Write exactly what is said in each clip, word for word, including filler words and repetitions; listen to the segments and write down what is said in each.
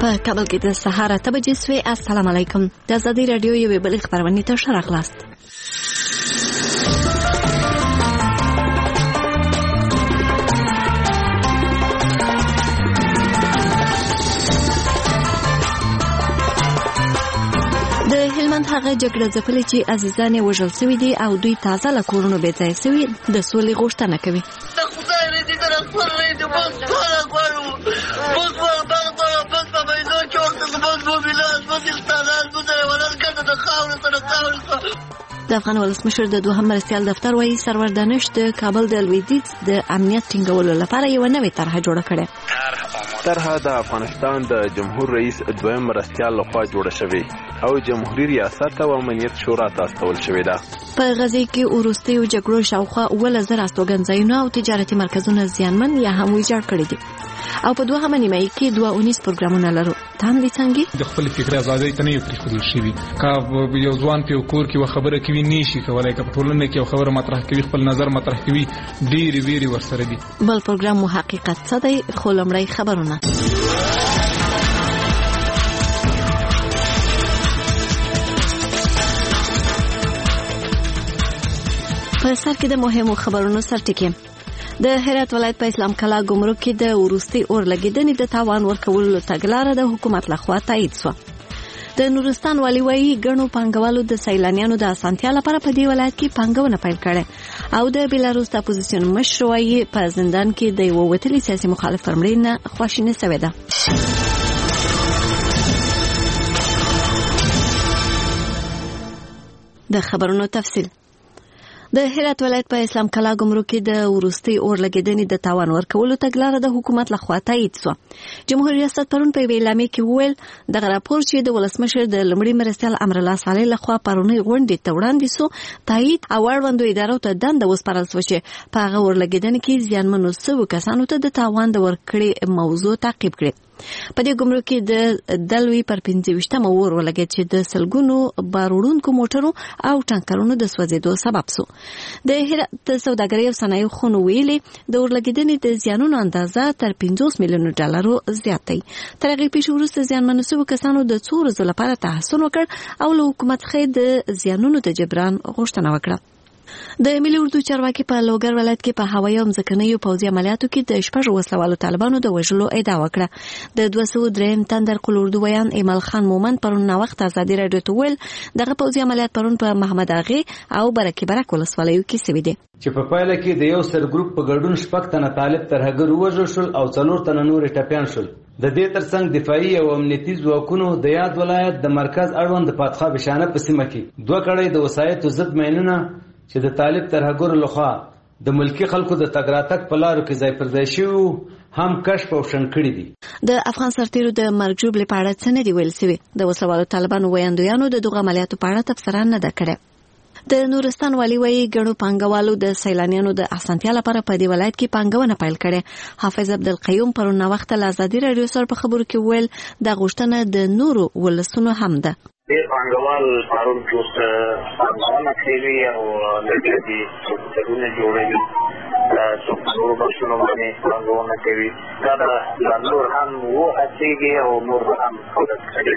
په کابل کې د سهار اته بجې سوې. السلام علیکم. د ازادي راډیو یوې بلې خبرونې ته ښه راغلاست. د هلمند هغه جګړه ځپلې چې عزیزان یې وژل سوي دي او دوی تازه له کورونو بې ځایه سوي د سولې غوښتنه کوي. د افغان ولسمشر د دوهم مرستیال دفتر وايي سرور دانش د کابل د لویدیځ د امنیت ټینګولو لپاره یو نوې طرحه جوړه کړې. طرحه د افغانستان د جمهور رئیس دویم مرستیال لخوا جوړه شوې او جمهوریت ریاست او امنیت شورا ته استول شوې ده. په غزې کې وروستیو جګړو شاوخوا اوله زر استوګنځایونه او تجارتي مرکزونه زیانمن یا هم ویجاړ کړي دي او په دوهمه نیمه کې دوه اونیس پروګرامونه لرو. تان دي څنګه د خپل فکر ازادۍ ته نه یو پرېښودل شوي. کا یو ځوان په کور کې و خبره کوي نشي کولای، که په ټولنه کې یو خبره مطرح کوي خپل نظر مطرح کوي ډېری ویری ورسره دي. بل پروګرام مو حقیقت څه دی؟ خو لومړی خبرونه. په سر کې د مهمو خبرونو سرټکی. د هرات ولایت په اسلام کلا ګمرک کې د ورستي اور لګیدنې د تاوان ورکولو تګلارې د حکومت لخوا تایید شوه. د نورستان والي وايي ګڼو پانګوالو د سیلانیانو د اسانتیا لپاره په دې ولایت کې پانګونه پیل کړې او د بیلاروس د اپوزیسیون مشر وايي په زندان کې د یو وتلي سیاسي مخالف پر مړینه خواشیني شوې ده. د خبرونو تفصیل. د هرات ولایت په اسلام کلا ګمرک کې د ورستي اور لګیدنې د تاوان ورکولو تګلارې د حکومت لخوا تایید شوه. جمهوریت ریاست پرون په اعلامیه کې وویل دغه راپور چې د ولسمشر د لومړي مرستیال امرالله صالح لخوا پرونی غونډې ته وړاندې شو تایید او اړوندو ادارو ته دنده وسپارل شوه چې په هغه اور لګیدنې کې زیانمنو شوو کسانو ته د تاوان د ورکړې موضوع تعقیب کړي. په دې ګمرک کې د دلوي پر پنځه ویشتمه اور ولګید چې د سلګونو باروړونکو موټرو او ټانکرونو د سوځېدو سبب شو. د هرات سوداګرۍ او صنایعو خونو ویلي د اور لګیدنې د زیانونو اندازه تر پنځوس میلیونو ډالرو زیات دی. تر هغې پیښې وروسته زیانمنو شوو کسانو د څو ورځو لپاره تحصن وکړ او له حکومت څخه د زیانونو د جبران غوښتنه وکړه. د ملي اردو چارواکي په لوګر ولایت کې په هوایي او ځمکنیو پوځي عملیاتو کې د شپږ وسلوالو طالبانو د وژلو ادعا وکړه. د دوه سوه درېیم تندر قل اردو ویان ایمل خان مومن پرون نوښت ازادي راډیو ته ویل دغه پوځي عملیات پرون په محمد اغې او برکې برک ولسوالیو کې شوي دي چې په پایله کې د یو سر ګروپ په ګډون شپږ تنه طالب ترهګر ووژل شول او څلور تنه نور ټپیان شول. د دې ترڅنګ دفاعي او امنیتي ځواکونو د یاد ولایت د مرکز اړوند د پاتخا بشانه په سیمه کې دوه کړۍ د وسایطو ضد ماینونه چې د طالب ترهګرو لخوا د ملکی خلکو د تګ راتګ په لارو کې ځای پر ځای شوي هم کشف او شنډ کړي دي. د افغان سرتیرو د مرګ ژوبلې په اړه څه نه دي ویل سوي. د وسلوالو طالبانو ویاندویانو د دغه عملیاتو په اړه تبصره نه ده کړې. د نورستان والي وايي ګڼو پانګوالو د سیلانیانو د اسانتیا لپاره په دې ولایت کې پانګونه پیل کړې. حافظ عبدالقیوم پرون وخت له ازادي راډیو سره په خبرو کې ویل د غوښتنه د نورو ولسونو هم ده. ډېر پانګوال پرون اوس پانګونه کوي او لکه دې سکتورونه جوړوي څوک په نورو بخشونو باندې پانګونه کوي. دا د نور هم وهڅېږي او نور هم خلک ډېر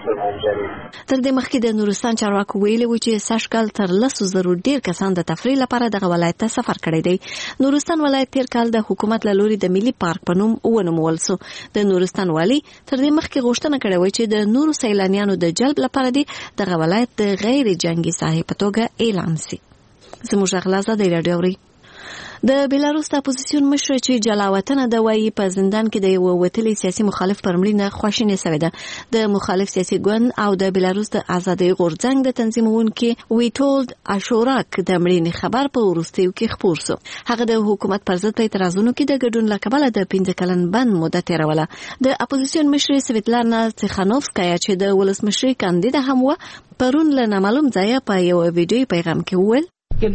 تر دې مخکې د نورستان چارواکو ویلي و چې سږ کال تر لسو زرو ډېر کسان د تفریح لپاره دغه ولایت ته سفر کړی دی. نورستان ولایت تېر کال د حکومت له لوري د ملي پارک په نوم ونومول شو. د نورستان والي تر دې مخکې غوښتنه کړې وه چې د نورو سیلانیانو د جلب لپاره دی دغه ولایت د غیر جنگي ساحې په توګه اعلان شي. زموږ غلازه د راډیو اوري. د بیلاروس د اپوزیسیون مشر چې جلاوطن د وایي په زندان کې د یو وتلي سیاسي مخالف پر مړینه خواشیني شوې ده. د مخالف سیاسي ګوند او د بیلاروس د ازادۍ غورځنګ د تنظیمونکو ویټولد اشوراک د مړینې خبر په وروستیو کې خپور شو. هغه د حکومت پر ضد په اعتراضونو کې د ګډون لکبله د پنځه کلن بند موده تیروله. د اپوزیسیون مشر سویتلانا تیخانوفسکایا چې د ولسمشرۍ کاندیده هم و پرون له نامعلوم ځایه په یو ویډیو پیغام کې وویل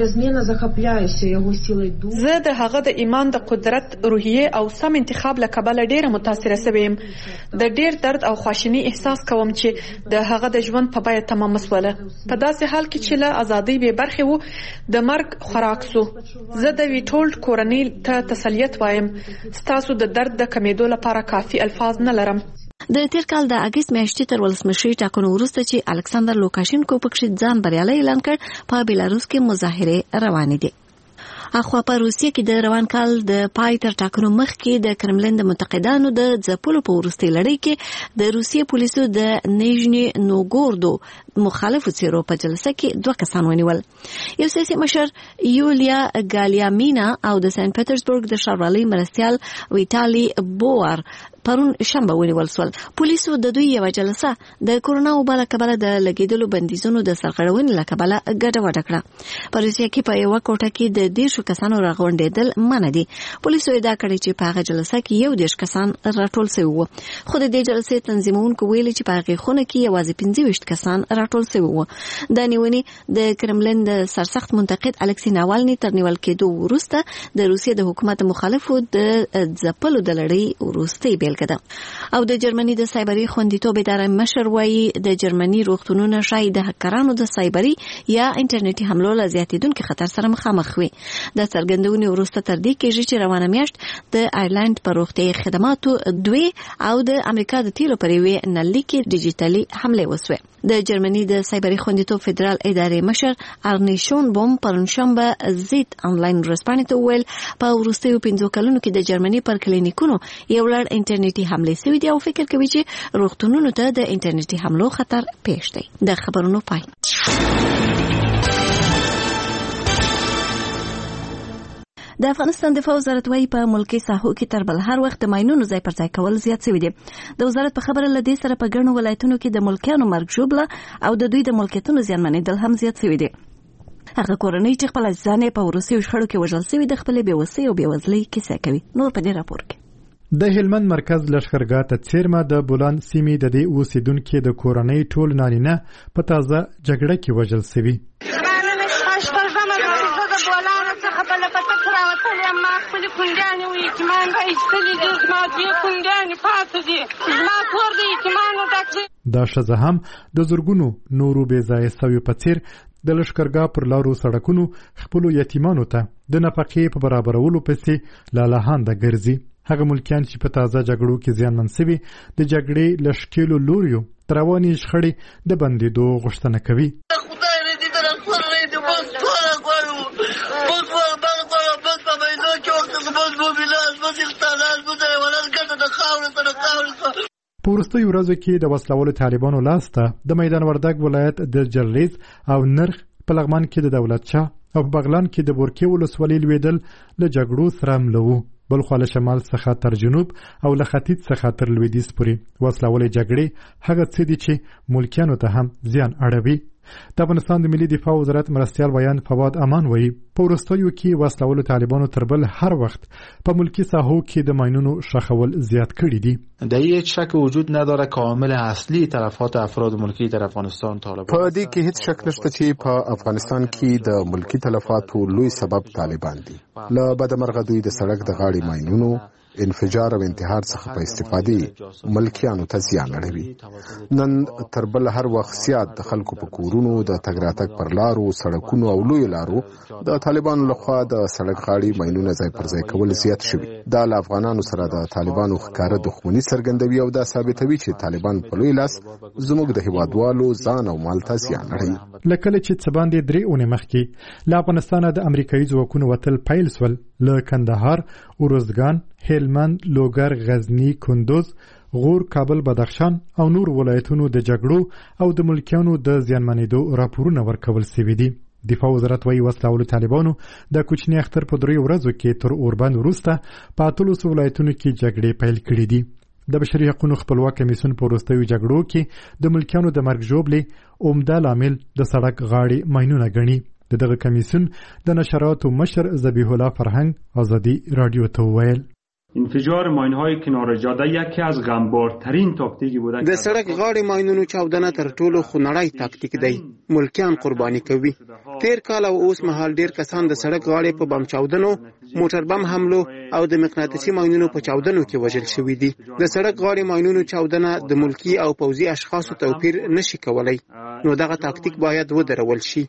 زه د هغه د ایمان د قدرت روحیه او سم انتخاب له کبله ډیره متاثره شوم. د ډیر درد او خواشینی احساس کوم چې د هغه د ژوند په بیه تمام مسوله په داسې حال کې چې له ازادۍ به برخه وو د مرګ خوراک سو. زه د ویټولد کورنۍ ته تسلیت وایم. ستاسو د درد د کمیدو لپاره کافي الفاظ نه لرم. د تیر کال د اگست میاشتې تر ولسمشري ټاکنو وروسته چې الکساندر لوکاشینکو پکې ځان بریالی اعلان کړ، په بیلاروس کې مظاهرې روانې دي. اخوا په روسیه کې د روان کال د پای تر ټاکنو مخکې د کرملین د منتقدانو د ځپلو په وروستۍ لړۍ کې د روسیې پولیسو د نیژني نوګوردو مخالفو څیرو په جلسه کې دوه کسان ونیول. یو سیاسي مشر یولیا ګالیامینا او د سنت پیټرزبورګ د ښاروالۍ مرستیال ویټالي بوار پرون شنبه ونیول شول. پولیسو د دوی یو جلسه د کورونا وبا له کبله د لګیدلو بندیزونو د سرغړونې له کبله ګډوډه کړه. په روسیه کې په یوه کوټه کې د دیرشو کسانو راغونډېدل منع دي. پولیسو ادعا کړې چې په هغه جلسه کې یو دیرش کسان راټول شوي وو، خو د دې جلسې تنظیمونکو ویلي چې په هغې خونه کې یوازې پنځه ویشت کسان راټول شوي وو. دا نیونې د کرملین د سرسخت منتقد الکسي ناوالني تر نیول کېدو وروسته د روسیې د حکومت مخالفو د ځپلو د لړۍ وروستۍ بیلګه ده. او د جرمني د سایبري خوندیتوب ادارې مشر وایي د جرمني روغتونونه شاید د هکرانو د سایبري یا انټرنیټي حملو له زیاتېدونکي خطر سره مخامخ وي. د څرګندونې وروسته تر دې کېږي چې روانه میاشت د آیرلند پر روغتیايي خدماتو دوی او د امریکا د تیلو پر یوې نلۍ کې ډیجیټلي حملې وسوې. د جرمني د سایبري خوندیتوب فدرال ادارې مشر ارني شونبوم پرونشنبه زیت انلاین ورسپانې ته وویل په وروستیو پنځو کلونو کې د جرمني پر کلینیکونو یو لړ انټرنیټي حملې شوي دي او فکر کوي چې روغتونونو ته د انټرنیټي حملو خطر پیښ دی. د خبرونو پای. د افغانستان دفاع وزارت وايي په ملکي ساحو کې تر بل هر وخت د ماینونو ځای پر ځای کول زیات شوي دي. د وزارت په خبره له دې سره په ګڼو ولایتونو کې د ملکیانو مرګ ژوبله او د دوی د ملکیتونو زیانمنېدل هم زیات شوي دي. هغه کورنۍ چې خپل ځان په وروستیو شخړو کې وژل شوي د خپلې بېوسۍ او بېوزلۍ کیسه کوي. نور په دې راپور کې د هلمند مرکز لښکرګاه ته څیرمه د بولان سیمې د دې اوسیدونکو د کورنۍ ټول نارینه په تازه جګړه کې وژل شوي. کونډیانې وي یتیمان به ایستلي دي، زما دوې کونډیانې پاتې دي، زما کور د یتیمانو ډک دی. دا ښځه هم د زرګونو نورو بې ځایه سویو په څېر د لښکرګاه پر لارو سړکونو خپلو یتیمانو ته د نفقې په برابرولو پسې لالهانده ګرځي. هغه ملکیان چې په تازه جګړو کې زیانمن سوي د جګړې له ښکېلو لوریو تر روانې شخړې د بندېدو غوښتنه کوي. په وروستیو ورځو کې د وسلوالو طالبانو لاسته د میدان وردګ ولایت د جلریز او نرخ په لغمان کې د دولت شاه او په بغلان کې د بورکې ولسوالۍ لوېدل له جګړو سره مله وو. بل خوا له شمال څخه تر جنوب او له ختیځ څخه تر لوېدیځ پورې وسلوالې جګړې هغه څه دي چې ملکیانو ته هم زیان اړوي. د افغانستان د ملي دفاع وزارت مرستیال بیان فواد امان وایي په وروستیو کې وسلوالو طالبانو تر بل هر وخت په ملکی ساحو کې د ماینونو شخول زیات کړي دي. در هیچ شک وجود نداره که عامل اصلی تلفات افراد ملکی در افغانستان طالبان. په دې کې هیڅ شک نشته چې په افغانستان کې د ملکی تلفاتو لوی سبب طالبان دي. له بدمرغه دوی د سړک د غاړې ماینونو انفجار او انتحار څخه په استفادې ملکیانو ته زیان اړوي. نن تر بل هر وخت زیات د خلکو په کورونو د تګ راتګ پر لارو سړکونو او لوی لارو د طالبانو لخوا د سړک غاړې ماینونه ځای پر ځای کول زیات شوي. دا له افغانانو سره د طالبانو ښکاره دښمني څرګندوي او دا ثابتوي چې طالبان په لوی لاس زموږ د هیوادوالو ځان او مال ته زیان اړوي. لکه چې څه باندې درې اونۍ مخکې له افغانستانه د امریکایي ځواکونو وتل پیل سول، له کندهار، ارزګان، هلمند، لوګر، غزنی، کندوز، غور، کابل، بدخشان او نور ولایتونو د جګړو او د ملکیانو د زیانمنېدو راپورونه ورکول شوي دي. دفاع وزارت وايي وسلوالو طالبانو د کوچني اختر په دریو ورځو کې تر اوربند وروسته په اتلسو ولایتونو کې جګړې پیل کړي دي. د بشري حقوقو خپلواک کمیسیون په وروستیو جګړو کې د ملکیانو د مرګ ژوبلې عمده لامل د سړک غاړې ماینونه ګڼي. د دغه کمیسیون د نشراتو مشر ذبیح الله فرهنگ آزادی رادیو ته وویل انفجار ماین‌های کنار جاده یکی از غمبارترین تاکتیکی بوده. د سړک غاړې ماینونو چاودنه تر ټولو خونړی تاکتیک دی. ملکیان قرباني کوي. تیر کال او اوس مهال ډیر کسان د سړک غاړې په بم چاودنو، موټر بم حملو او د مقناطیسي ماینونو په چاودنو کې وژل شوي دي. د سړک غاړې ماینونو چاودنه د ملکی او پوځي اشخاصو توپیر نشي کولای. نو دغه تاکتیک باید ودرول شي.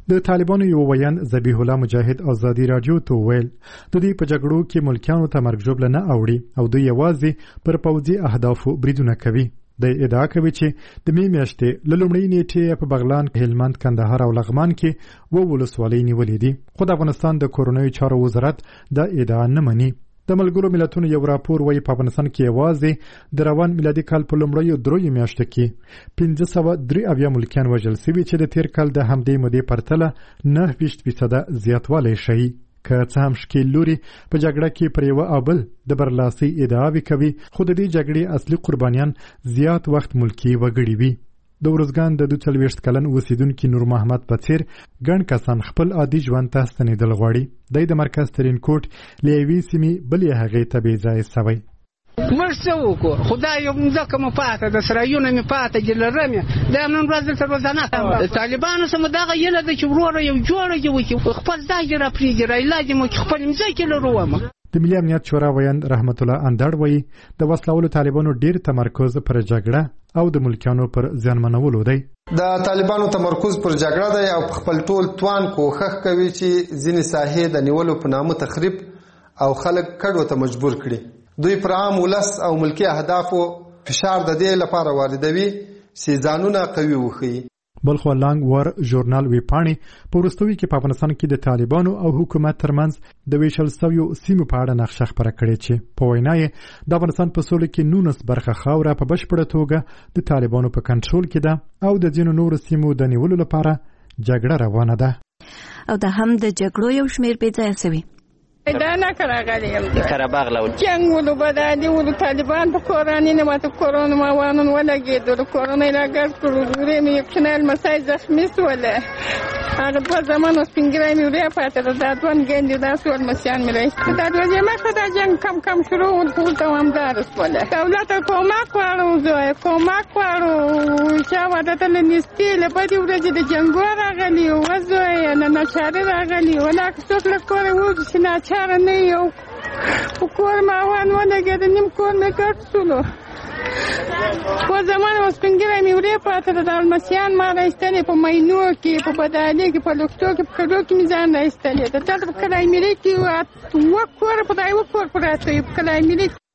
د طالبانو یو ویان ذبیح الله مجاهد ازادي رادیو ته ویل د دې په جګړو کې ملکیانو ته مرګ ژوبله نه اوړي او دوی یوازې پر پوځي اهدافو بریدونه کوي. د ادعا کوي چې د می میاشتې له لومړۍ نیټې په بغلان، هلمند، کندهار او لغمان کې و ولسوالۍ نیولې دي، خو د افغانستان د کورنیو چارو وزارت دا ادعا نه مني. د ملګرو ملتونو یو راپور وایي په افغانستان کې یوازې د روان میلادي کال په لومړیو دریو میاشتو کې پنځه سوه درې اویا ملکیان وژل سوي چې د تیر کال د همدې مودې پرتله نهه ویشت فیصده زیاتوالی ښیي. که څه هم ښکیل لوري په جګړه کې پر یوه او بل د برلاسۍ ادعاوې کوي، خو د دې جګړې اصلي قربانیان زیات وخت ملکي وګړي وي. د ارزګان د دوه څلوېښت کلن اوسیدونکي نور محمد په څیر ګڼ کسان خپل عادي ژوند ته ستنېدل غواړي. دی د مرکز ترینکوټ له یوې سیمې بلې هغې ته بېځایه سوی. موږ څه وکړو؟ خدای یو مځکه مو پاته ده، سرایونه مې پاته دي، لرم یې دا نن ورځ دلته روزانه کوم. د طالبانو سره مو دغه هیله ده چې وروره یو جوړه دې وکړي، خپل ځای دې راپرېږدي، رایلا دې مو چې خپل مځکې لرو ومه. د ملي امنیت شورا ویاند رحمت الله اندړ وایي د وسلهوالو طالبانو ډیر تمرکز پر جګړه او د ملکیانو پر زیانمنولو دی. د طالبانو تمرکز پر جګړه دی او خپل ټول توان کوښښ کوي چې ځینې ساحې د نیولو په نامه تخریب او خلک کډو ته مجبور کړي. دوی پر عام ولس او ملکی اهدافو فشار د دې لپاره واردوي چې ځانونه قوي وښيي. بلخو لانګ ور ژورنال ویپاڼې په وروستیو کې په افغانستان کې د طالبانو او حکومت ترمنځ د ویشل سویو سیمو په اړه نقشه خپره کړې چې په وینا یې د افغانستان په سولو کې نولس برخه خاوره په بشپړه توګه د طالبانو په کنټرول کې ده او د ځینو نورو سیمو د نیولو لپاره جګړه روانه ده. او د هم د جګړو یو شمېر بېځایه سوي. دا نه راغلی یم د قرهباغ له جنګ ولو بدادي ولو طالبان په کوراني نه ماته کورونه ما وانون ولګېدل، کورونه یې راګرد کړو، ورې مې یو کوچنی لمسی زخمي سوله، هغه دوه زمان سپینګیری مې ورې پاتې ده، دا دوه ګیندې داسې ول مسیان مې رایستي، دا دوه یې مخته دا جنګ کم کم شروع ول ټول دوامداره سوله. دولت ته کومک غواړو، زویه کومک غواړو، چا واده ته له نیستي له بدې ورځې د جنګو راغلي وه زویه، نه ناچاري راغلي ولا که څوک له کوره ووځي چې ناچار نه یو په کور ماوان ولګېده، نیم کور مې ګډ سولو، په زمان او سپینګیری مې ورې پاته ده، د المسیان ما رایستلې په مینو کې، په بدالي کې، په لوکتو کې، په کډو کې مې ځان رایستلې ده. دلته په کلای ملي کې اووه کوره په دا یوه کور پراته وي په کلای ملي کې.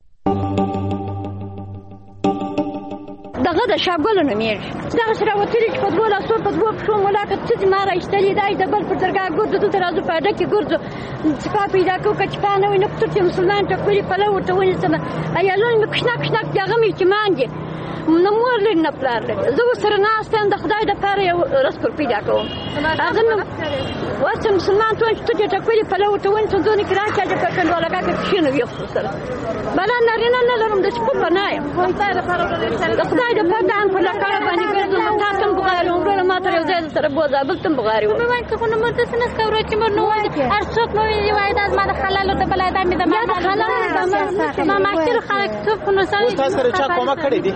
دغه د شاګلو نومېږي، دغسې راوتلي چې په دوو لاسو په دوو پښو ملاقه څه ما رایستلي دی، د بل پر درګاه ګرځو، دلته راځو په اډه کې ګرځو، چپا پیدا کوو، که چپا نه وي نه په چې مسلمان ټکولي پلو ورته ونیسم، عیالونه مې کشنک کشنک دي، هغه مې یتیمان دي، نه مور لري نه پلار لري. زه ورسره ناسته یم، د خدای دپاره یو رزق پیدا کوم. هغه مې اوس چې مسلمان ته چې ته دې ټکولي پلو ورته ونیسم، ځونې کې راکړه چې په کنډوالګاه کې کښېنو ویښ ورسره، بله نارینه نه لرم، د چپو پناه یم، د خدای دپاره د ان په لکړه باندې ګرځم، تا ته هم بغاري وم، وروره ما تر یو ځای سره بوځه، بل ته هم بغاري وم. وایي که خو نه مور داسې نسته ورور چې مور نه وایي، هر څوک مو ویلي وایي دا زما د حلالو د بلا دا مې د ما د حلالو ما ماشترو خلک څوک خو نو سوي. اوس تاسو سره چا کومک کړی دی؟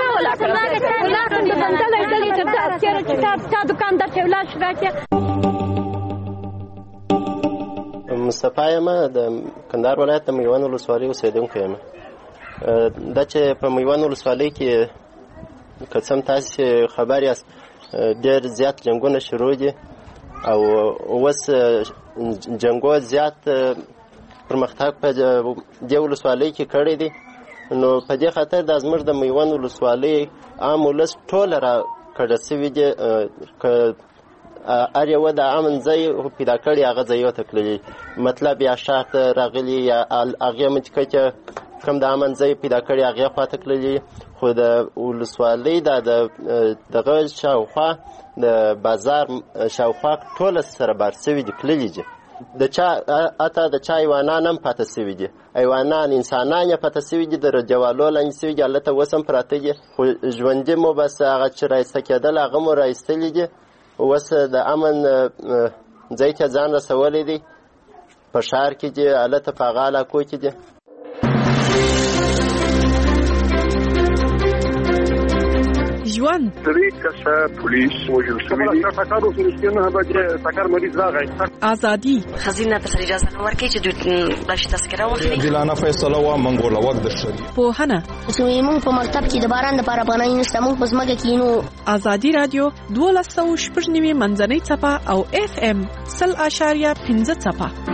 مصطفی یم، د کندهار ولایت د میوند ولسوالۍ اوسېدونکی یم. دا چې په میوند ولسوالۍ کې که څه هم تاسې خبر یاست ډېر زیات جنګونه شروع دي او اوس جنګو زیات پرمختګ په دې ولسوالۍ کې کړی دی، نو په دې خاطر دا زموږ د میوند ولسوالۍ عام ولس ټوله را کډه سوي دي، که هر یوه د امن ځای پیدا کړي هغه ځایو ته تللي، مطلب یا ښار ته راغلي یا هغې منطقه کې کوم د امن ځای پیدا کړي هغې خوا ته تللي، خو د ولسوالۍ دا د دغه شاوخوا د بازار شاوخوا ټوله سره بار سوي دي، تللي دي. د چا حتی د چا حیوانان هم پاته سوي دي، حیوانان انسانان یې پاته سوي دي، د رجوالو لاندې سوي دي، هلته اوس هم پراته دي، خو ژوندي مو بس هغه چې رایسته کېدل هغه مو رایستلي دي. اوس د امن ځای ته ځان رسولی دی، په ښار کې دي، هلته په هغه علاقو کې دي. ژوند درې کسه پولیس وژل شوي دي ټکر وسو نه بچ ټکر مریض راغی ازادي خزینه ته اجازه نه ورکړي چې دوی د تذکره واخلي دلانه فیصله وا منګول وخت د شری په هنه زموږ په مکتب کې د باران لپاره پناه نشته موږ په ځمکه کې نو ازادي رادیو دولس سوه شپږ نوي منځنۍ څپه او اف ام سل اشاریه پنځه څپه.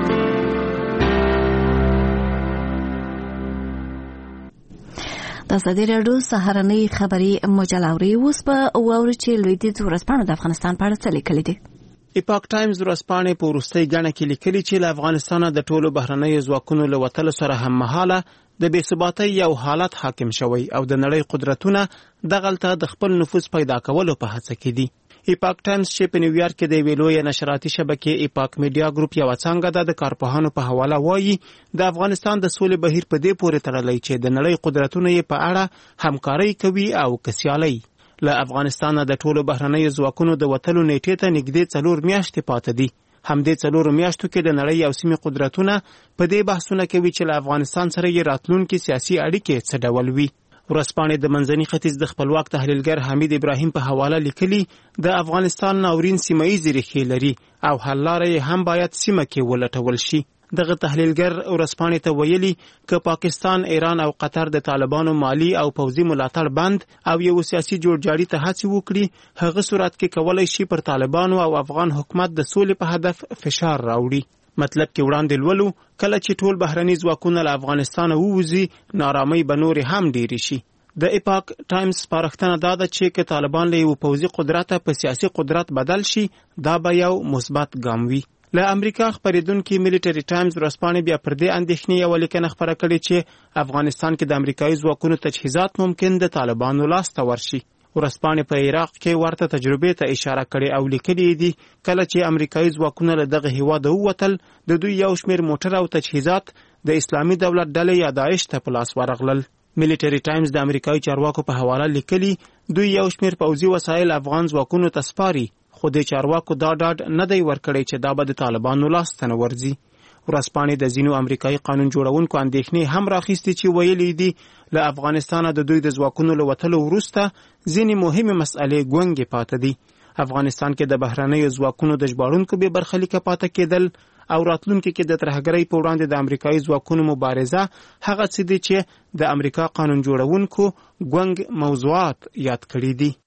د ازادي راډیو سهارنۍ خبري مجله اوري اوس په واوري چې لویدیځ ورځپاڼه د افغانستان په اړه څه لیکلي دي. ایپاک ټایمز ورځپاڼې په وروستۍ ګڼه کې لیکلي چې له افغانستانه د ټولو بهرنیو ځواکونو له وتلو سره هم مهاله د بې ثباتۍ یو حالت حاکم شوی او د نړۍ قدرتونه دغلته د خپل نفوذ پیدا کولو په هڅه کې دي. ایپاک ټایمز چې په نیویارک کې د یوې لویې نشراتي شبکې ایپاک میډیا ګروپ یوه څانګه ده د کارپوهانو په حواله وایي د افغانستان د سولې بهیر په دې پورې تړلی چې د نړۍ قدرتونه یې په اړه همکارۍ کوي او که سیالۍ. له افغانستانه د ټولو بهرنیو ځواکونو د وتلو نیټې ته نږدې څلور میاشتې پاته دي. همدې څلورو میاشتو کې د نړۍ او سیمې قدرتونه په دې بحثونه کوي چې له افغانستان سره یې راتلونکي سیاسي اړیکې څه ډول وي. ورځپاڼې د منځني ختیځ د خپلواک تحلیلګر حمید ابراهیم په حواله لیکلي د افغانستان ناورین سیمه ییزې ریښې لري او حل لاره یې هم باید سیمه کې ولټول شي. دغه تحلیلګر ورځپاڼې ته ویلي که پاکستان، ایران او قطر د طالبانو مالی او پوځي ملاتړ بند او یو سیاسي جوړجاړي ته هڅې وکړي هغه صورت کې کولی شي پر طالبانو او افغان حکومت د سولې په هدف فشار راوړي. مطلب کې وړاندې لولو کله چې ټول بهرني ځواکونه له افغانستانه ووځي نارامۍ به نورې هم ډېرې شي. د ایپاک ټایمز سپارښتنه دا ده چې که طالبان له یو پوځي قدرته په سیاسي قدرت بدل شي دا به یو مثبت ګام وي. له امریکا خپرېدونکي میلیټري ټایمز ورځپاڼې بیا پر دې اندېښنې یوه لیکنه خپره کړې چې افغانستان کې د امریکایي ځواکونو تجهیزات ممکن د طالبانو لاسته ورشي. ورځپاڼې په عراق کې ورته تجربې ته اشاره کړې او لیکلي دي کله چې امریکایي ځواکونه له دغه هیواده ووتل د دوی یو شمېر موټر او تجهیزات د اسلامي دولت ډلې یا داعش ته په لاس ورغلل. میلیټري ټایمز د امریکایي چارواکو په حواله لیکلي دوی یو شمېر پوځي وسایل افغان ځواکونو ته سپاري خو د چارواکو دا ډاډ نه دی ورکړی چې دا به د طالبانو لاسته نه ورځي. ورځپاڼې د ځینو امریکایي قانون جوړونکو اندېښنې هم راخیستې چې ویلي دي له افغانستانه د دوی د ځواکونو له وتلو وروسته ځینې مهمې مسئلې ګونګې پاته دي. افغانستان کې د بهرنیو ځواکونو د ژباړونکو بې برخلیکه پاته کېدل او راتلونکي کې د ترهګرۍ په وړاندې د امریکایي ځواکونو مبارزه هغه څه دي چې د امریکا قانون جوړونکو ګونګ موضوعات یاد کړي دي.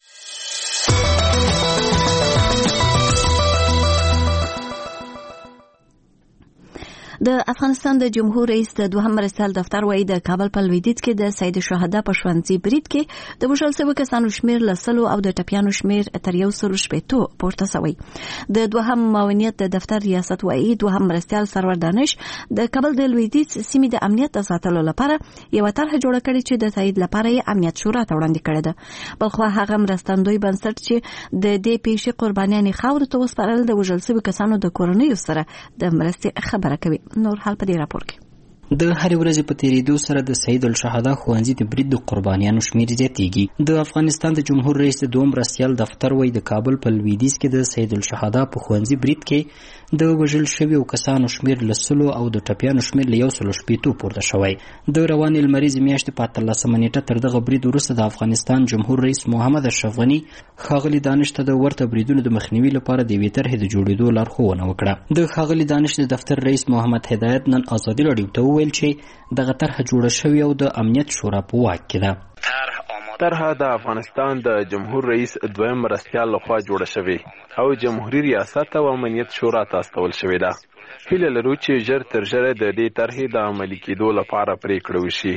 د افغانستان د جمهور رئیس د دوهم مرستیال دفتر وايي د کابل په لویدیځ کې د سید شهدا په ښوونځي برید کې د وژل شویو کسانو شمېر له سلو او د ټپیانو شمېر تر یو سلو شپېتو پورته شوی. د دوهم معاونیت د دفتر ریاست وايي دوهم مرستیال سرور دانش د کابل د لویدیځ سیمې د امنیت د ساتلو لپاره یوه طرحه جوړه کړې چې د تایید لپاره یې امنیت شورا ته وړاندې کړې ده. بلخوا هغه مرستندوی بنسټ چې د دې پیښې قربانیانې خاورو ته وسپارل د وژل شویو کسانو د کورنیو سره د مرستې خبره کوي. نور حال په دې راپور کې د هرې ورځې په تیریدو سره د سید الشهدا ښوونځي د برید د قربانیانو شمېر زیاتیږي. د افغانستان د جمهور رئیس د دوهم مرستیال دفتر وايي د کابل په لویدیځ کې د سید الشهدا په ښوونځي برید کې د وژل شویو کسانو شمېر له سلو او د ټپیانو شمېر له یو سلو شپېتو پورته شوی. د روانې لمریزې میاشتې په اتلسمه نیټه تر دغه برید وروسته د افغانستان جمهور رئیس محمد اشرف غني ښاغلي دانش ته د ورته بریدونو د مخنیوي لپاره د یوې طرحې د جوړېدو لارښوونه وکړه. د ښاغلي دانش د دفتر رئیس محمد هدایت نن ازادي راډیو ته وویل چې دغه طرحه جوړه شوې او د امنیت شورا په واک کې ده. طرحه د افغانستان د جمهور رئیس دویم مرستیال لخوا جوړه شوې او جمهوریت ریاست او امنیت شورا ته استول شوې ده. هیله لرو چې ژر تر ژره د دې طرحې د عملي کېدو لپاره پریکړه وشي.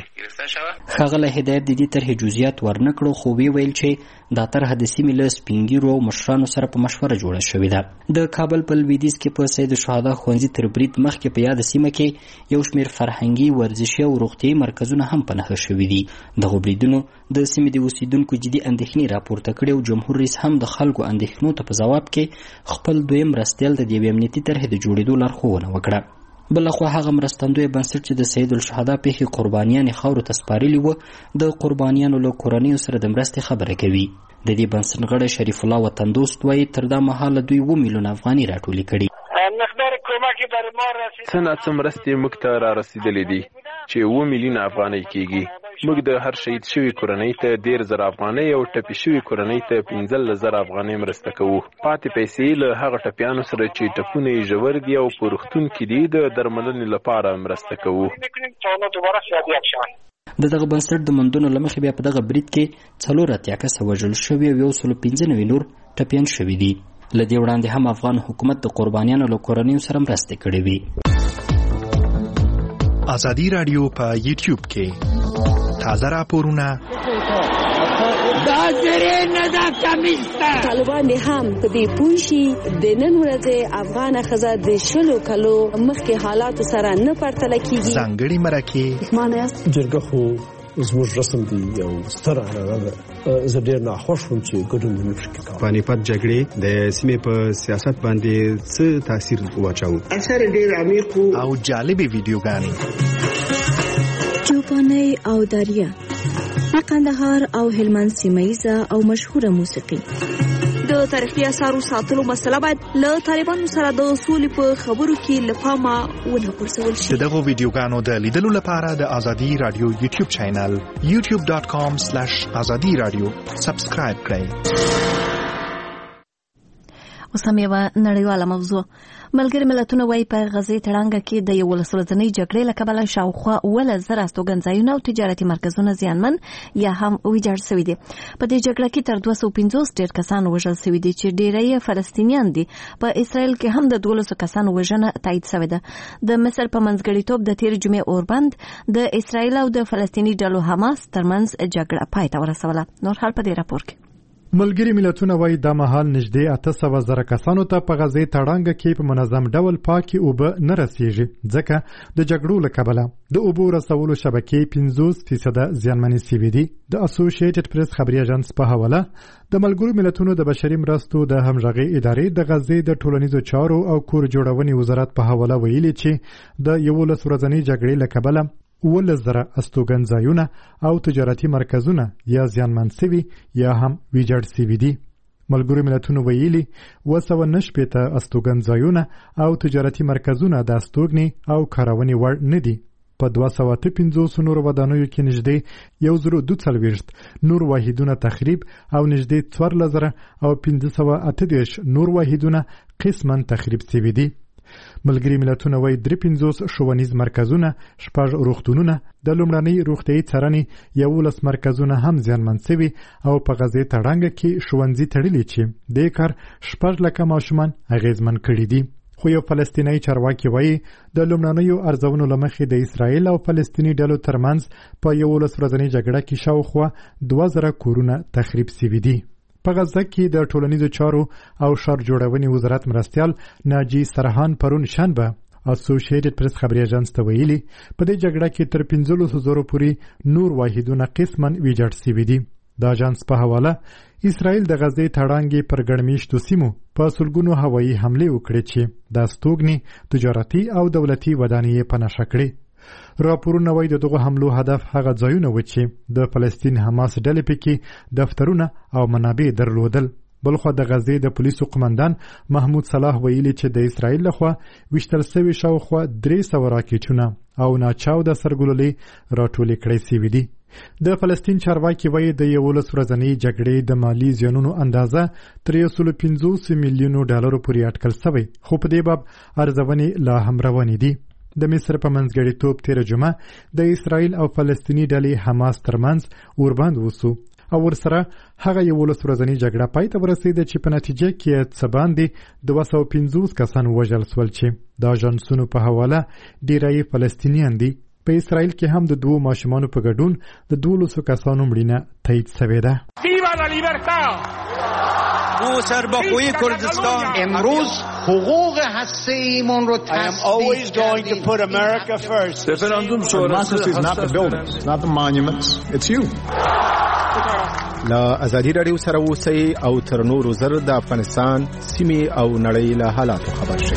ښاغلی هدایت د دې طرحې جزئیات ورنکړو خو وی ویل چې دا طرحه د سیمې له سپین ږیرو او مشرانو سره په مشوره جوړه شوې ده. د کابل په لویدیځ کې په سید الشهدا ښوونځي تر برید مخکې په یاده سیمه کې یو شمېر فرهنګي، ورزشي او روغتیایي مرکزونه هم په نښه شوي دي. دغو بریدونو د سیمې د اوسیدونکو جدي اندېښنې راپورته کړې او جمهور رئیس هم د خلکو اندېښنو ته په ځواب کې خپل دویم مرستیال د یوې امنیتي طرحې د جوړېدو لارښوونه وکړه. بلخوا هغه مرستندوی بنسټ چې د سید الشهدا پیښې قربانیانې خاورو ته سپارلي وو د قربانیانو له کورنیو سره د مرستې خبره کوي. د دې بنسټ غړی شریف الله وطن دوست وایي تر دا مهاله دوی اووه میلیونه افغانۍ راټولې کړي. څه ناڅه مرستې موږ ته را رسېدلې دي چې اووه میلیونه افغانۍ کېږي. موږ د هر شهید شوي کورنۍ ته ډېر زر افغانۍ او ټپي شوي کورنۍ ته پنځلس زره افغانۍ مرسته کوو. پاتې پیسې له هغه ټپیانو سره چې ټپونه یې ژور دي او په روغتون کې دي د درملنې لپاره مرسته کوو. د دغه بنسټ د موندنو له مخې بیا په دغه برید کې څلور اتیا کسه وژل شوي او یو سلو پنځه نوي نور ټپیان شوي دي. له دې وړاندې هم افغان حکومت د قربانیانو له کورنیو سره مرستې کړې وي. ازادي راډیو په یوټیوب کې تازه راپورونه دا زری نه دا کمیسته طالبان هم په دې پوه شي د نن ورځې افغان ښځه د شلو کلو مخکې حالاتو سره نه پرتله کیږي. ځانګړي مرکې معنی است جرګه خو زموږ رسم دی یو ستر عنعنه ده. زه ډېر ناخوښ وم چې ګډون مې پکې کاوه. پانیپت جګړې د سیمې په سیاست باندې څه تاثیر واچاوه؟ اثر ډېر عمیق او جالبې ویډیوګانې چوپانۍ او دریا د قندهار او هلمند سیمه او مشهوره موسیقي. د تاریخي اثارو ساتلو مسله باید له طالبانو سره د سولې په خبرو کې له پامه ونه غورځول شي. د دغو ویډیوګانو د لیدلو لپاره د ازادي رادیو یوټیوب چینل یوټیوب ډاټ کام سلیش ازادي رادیو سبسکرایب کړئ. اوس هم یوه نړیواله موضوع. ملګري ملتونه وایي په غزې تړانګه کې د یولس ورځنۍ جګړې له کبله شاوخوا اوولس زره استوګنځایونه او تجارتي مرکزونه زیانمن یا هم ویجاړ شوي دي. په دې جګړه کې تر دوه سوه پنځوس ډېر کسان وژل شوي دي چې ډېری یې فلسطینیان دي. په اسرائیل کې هم د دولسو کسانو وژنه تایید شوې ده. د مصر په منځګړیتوب د تېرې جمعې اوربند د اسرائیل او د فلسطیني ډلو حماس ترمنځ جګړه پای ته ورسوله. نور حال په دې راپور کې. ملګري ملتونه وایي دا مهال نږدې اته سوه زره کسانو ته په غزې تړانګه کې په منظم ډول پاکې اوبه نه رسیږي ځکه د جګړو له کبله د اوبو رسولو شبکې پنځوس فیصده زیانمنې شوي دي. د اسوسییټډ پریس خبري اژانس په حواله د ملګرو ملتونو د بشري مرستو د همغږۍ ادارې د غزې د ټولنیزو چارو او کور جوړونې وزارت په حواله ویلي چې د یولس ورځنۍ جګړې له کبله اوولس زره استوګنځایونه او تجارتي مرکزونه یا زیانمن شوي یا هم ویجاړ شوي دي. ملګرو ملتونو ویلي اوه سوه نهه شپېته استوګنځایونه او تجارتي مرکزونه د استوګنې او کارونې وړ نه دي. په دوه سوه اته پنځوس نورو ودانیو کې نږدې یو زر دوه څلوېښت نور واحدونه تخریب او نږدې څوارلس زره او پنځه سوه اته دېرش نور واحدونه قسما تخریب شوي دي. ملګري ملتونه وایي درې پنځوس ښوونیز مرکزونه، شپږ روغتونونه، د لومړنۍ روغتیایي څارنې یولس مرکزونه هم زیانمن شوي او په غزې تړانګه کې ښوونځي تړلي چې دې کار شپږ لکه ماشومان اغېزمن کړي دي. خو یو فلسطینی چارواکي وایي د لومړنیو ارزونو له مخې د اسرائیل او فلسطیني ډلو ترمنځ په یولس ورځنۍ جګړه کې شاوخوا دوه زره کورونه تخریب شوي دي. په غزه کې د ټولنیزو چارو او ښار جوړونې وزارت مرستیال ناجي سرحان پرون شنبه اسوسییټډ پریس خبري اژانس ته ویلي په دې جګړه کې تر پنځلسو زرو پورې نور واحدونه قسما ویجاړ شوي دي. د اژانس په حواله اسرائیل د غزې تړانګې پر ګڼمېشتو سیمو په سلګونو هوایي حملې وکړې چې د استوګنې تجارتي او دولتي ودانۍ په نښه کړې. راپورونه وایي د دغو حملو هدف هغه ځایونه و چې د فلسطین حماس ډلې پکې دفترونه او منابع درلودل. بلخوا د غزې د پولیسو قمندان محمود صلاح ویلي چې د اسرائیل لخوا ویشتل سوي شاوخوا درې سوه راکېټونه او ناچاوده سرګلولې راټولې کړې سوي دي. د فلسطین چارواکي وایي د یولس ورځنۍ جګړې د مالي زیانونو اندازه تر یو سلو پنځوس میلیونو ډالرو پورې اټکل سوی، خو په دې باب ارزونې لا هم روانې دي. د مصر په منځګړیتوب تېره جمعه د اسرائیل او فلسطیني ډلې حماس ترمنځ اوربند وسو او ورسره هغه یولس ورځنۍ جګړه پای ته ورسېده چې په نتیجه کې څه باندې دوه سوه پنځوس کسان وژل سول چې د اژانسونو په حواله ډېری فلسطینیان دي. په اسرائیل کې هم د دوو ماشومانو په ګډون د دولسو کسانو مړینه تایید شوې ده. موسرباخوی کردستان امروز حقوق هسته‌ایمون رو تثبیت کردیم. رفراندوم لا ازادي رادیو سره اوسئ او تر نورو زر د افغانستان سیمې او نړۍ له حالاتو خبر شئ.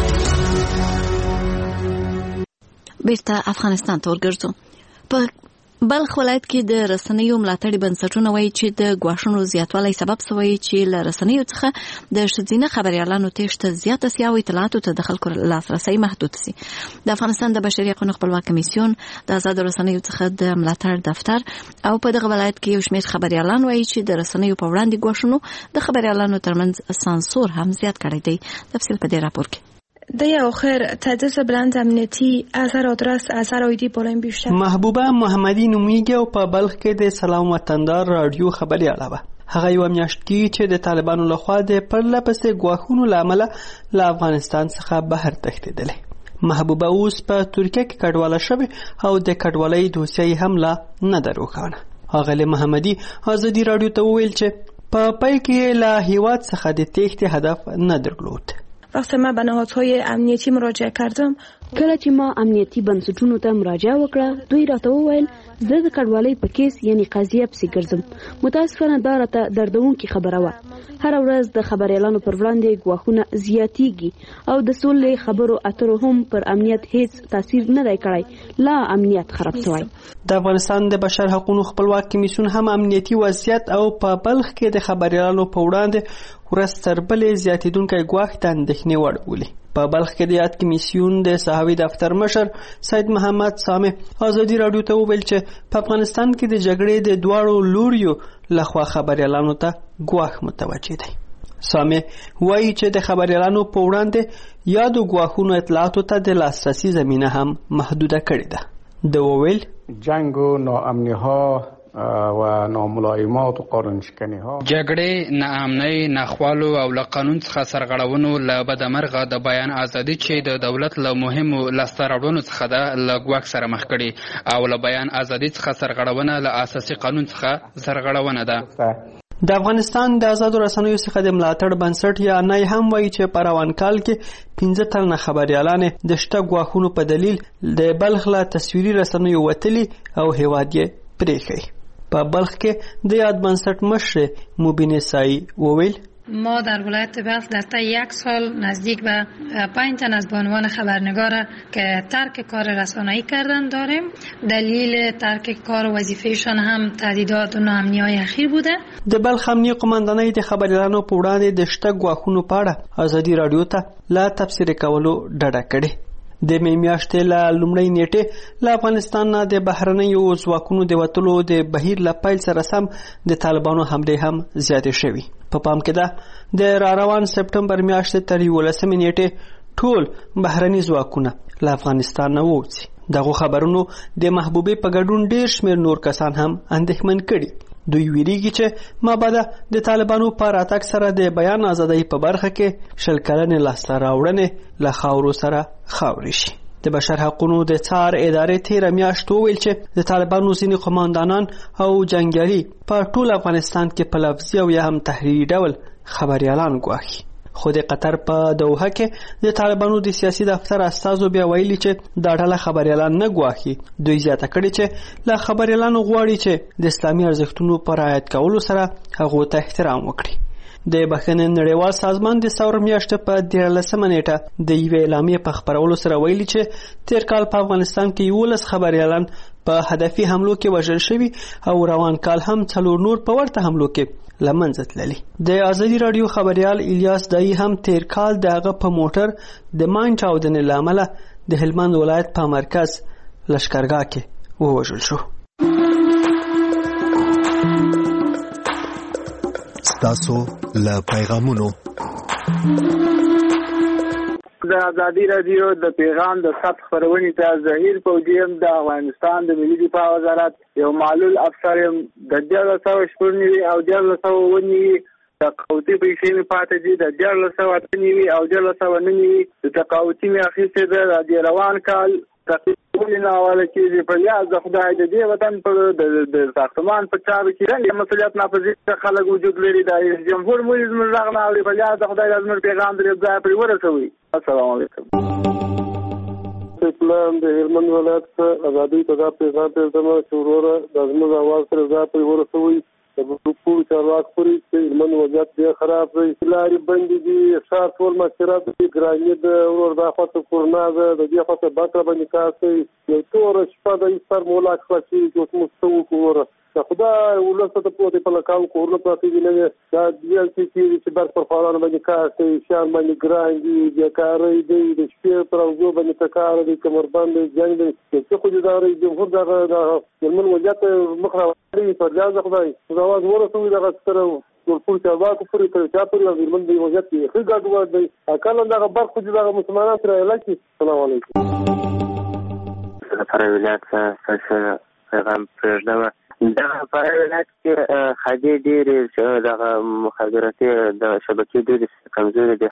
بیرته افغانستان ته ورګرځو. په بلخ ولایت کې د رسنیو ملاتړي بنسټونه وایي چې د ګواښونو زیاتوالی سبب شوی چې له رسنیو څخه د ښځینه خبریالانو تېښته زیاته سي او اطلاعاتو ته د خلکو لاسرسی محدود سي. د افغانستان د بشري حقوقو خپلواک کمیسیون د آزادو رسنیو څخه د ملاتړ دفتر او په دغه ولایت کې یو شمېر خبریالان وایي چې د رسنیو په وړاندې ګواښونو د خبریالانو ترمنځ سانسور هم زیات کړی دی. تفصیل په دې راپور کې. دی آخر تدریس بلند امنیتی اثر آدرس اثر آیدی بالایم بیشتر. محبوبه محمدی نومیږي او په بلخ کې د سلام وطندار رادیو خبریاله وه. هغه یو میاشت کې چې د طالبانو لخوا د پرله پسې ګواښونو له امله له افغانستان څخه بهر تښتېدلې. محبوبه اوس په ترکیه کې کډواله شوې او د کډوالۍ دوسیه هم لا نه ده روښانه. اغلې محمدی ازادي رادیو ته وویل چې په پای کې له هیواد څخه د تېښتې هدف نه درلود. وقتی ما به نهادهای امنیتی مراجعه کردم، کله چې ما امنیتی بنسټونو ته مراجعه وکړه، دوی راته وویل زه د کډوالۍ په کیس یعنی قضیه پسې ګرځم. متاسفانه دا راته دردونکې خبره وه. هره ورځ د خبریالانو پر وړاندې ګواښونه زیاتیږي او د سولې خبرو اترو هم پر امنیت هیڅ تاثیر نه دی کړی. لا امنیت خراب شوی. د افغانستان د بشر حقوقو خپلواک کمیسیون هم امنیتی وضعیت او په بلخ کې د خبریالانو په وړاندې ورځ تر بلې زیاتېدونکی ګواښ ته اندېښنې وړ بولي. په بلخ کې د یاد کمیسیون د صحاوي دفتر مشر سید محمد سامع ازادي رادیو ته وویل چې په افغانستان کې د جګړې د دواړو لوریو لخوا خبریالانو ته ګواښ متوجه دی. سامع وایي چې د خبریالانو په وړاندې یادو ګواښونو اطلاعاتو ته د لاسرسي زمینه هم محدوده کړې ده. د وویل جنگ و ناامنی ها و ناملایمات و قانون شکنی ها، جګړې، ناامنۍ، ناخوالو او له قانون څخه سرغړونو له بدمرغه د بیان ازادي چې د دولت له مهمو لاسته راوړنو څخه ده له ګواښ سره مخ کړي او له بیان ازادي څخه سرغړونه له اساسي قانون څخه سرغړونه ده. د افغانستان د آزادو رسنیو څخه د ملاتړ بنسټ یا نای هم وایي چې په روان کال کې پنځه تنه خبریالان د شته ګواښونو په دلیل د بلخ له تصویري رسنیو وتلي او هیواد یې پرېښی. په بلخ کې د یاد بنسټ مشر مبین سایی وویل ما در ولایت بلخ در طی یک سال نزدیک به پنج تن از بانوان خبرنگار که ترک کار رسانه‌ای کردن داریم. دلیل ترک کار و وظیفه‌شان هم تهدیدات و ناامنی‌های اخیر بوده. د بلخ امنیه قومندانۍ د خبریالانو په وړاندې د شته ګواښونو په اړه ازادي رادیو ته لا تبصره کولو ډډه کړې. د مې میاشتې له لومړۍ نیټې له افغانستان نه د بهرنیو ځواکونو د وتلو د بهیر له پیل سره سم د طالبانو حملې هم زیاتې شوي. په پام کې ده د را روان سپټمبر میاشتې تر یولسمې نیټې ټول بهرني ځواکونه له افغانستان نه ووځي. دغو خبرونو د محبوبې په ګډون ډېر شمېر نور کسان هم اندېښمن کړي. دوی ویریږي چې مابعده د طالبانو په راتګ سره د بیان ازادۍ په برخه کې شل کلنې لاسته راوړنې له خاورو سره خاورې شي. د بشر حقوقو د څار ادارې تیره میاشت وویل چې د طالبانو ځینې قوماندانان او جنګیالي په ټول افغانستان کې په لفظي او یا هم تحریري ډول خبریالان ګواښي. خو د قطر په دوحه کې د طالبانو د سیاسي دفتر استازو بیا ویلي چې دا ډله خبریالان نه ګواښي. دوی زیاته کړې چې له خبریالانو غواړي چې د اسلامي ارزښتونو په رعایت کولو سره هغو ته احترام وکړي. د بخښنې نړیوال سازمان د ثور میاشتې په دیارلسمه نیټه د یوې اعلامیې په خپرولو سره ویلي چې تیر کال په افغانستان کې یولس خبریالان په هدفي حملو کې وژل شوي او روان کال هم څلور نور په ورته حملو کې له منځه تللي. د ازادي رادیو خبریال الیاس دایی هم تیر کال د هغه په موټر د ماین چاودنې له امله د هلمند ولایت په مرکز لشکرګاه کې ووژل شو. ستاسو له پیغامونو د ازادي رادیو د پیغام د ثبت خبرونې ته ظهیر فوجیم د افغانستان د ملي دفاع وزارت یو معلول افسر د دیارلس سوه شپږ نوي او دیارلس سوه اووه نوي تقاوتي پیسې مې پاتې دي. د دیارلس سوه اته نوي او دیارلس سوه نهه نوي د تقاوتي مې اخیستې ده. د روان کال تقریبا ناواله کېږي په یاد د خدای د دې وطن په د ساختمان په چارو کې رنګ مسؤلیت ناپذیر خلک وجود لري. د جمهور مولوي زموږ غږ نه اوري. په یاد د خدای زموږ پیغام درې ځای پرې ورسوي. السلام علیکم. اسلام د هلمند ولایت ازادي په پیغام ته زموږ شوروره د زموږ اواز سره ځای پرې ورسوي. د پور چارواک پورې چې هلمند وضعیت ډېر خراب دی، لارې بندې دي، ښار ټول مسیرات دي، ګراني ده، ورور دا خواته کورنا ده، د دې خواته بکره باندې کار کوي، یو توره شپه ده هېڅ سر مولاک خلاصېږي چې اوس موږ څه وکړو. د خدای ولس ته پوهې په لکاو کورونه پراته دي، نه دا ډېر څه کېږي چې برق پر خوارانو باندې کار کوي، شیان باندې ګران دي، بېکارۍ دی، د شپې پر اوږدو باندې ټکاره دی، کمربند دی، جنګ دی. څه خو دې دا رئیس جمهور دغه د هلمند وضعیت مخ راوړي، فریاد د خدای د اواز ورسوي دغه سره ټول چارواکو پورې تر چا پورې د هلمند د وضعیت ښه ګډوډ دی. اکله دغه برق خو دې دغه مسلمانان سره علاج کړي. السلام علیکم. فراه ولایت څخه پیغام پرېږدم. دغه فراه ولایت کې خدۍ ډېرې دغه مخابراتي د شبکې ډېرې کمزورې دي.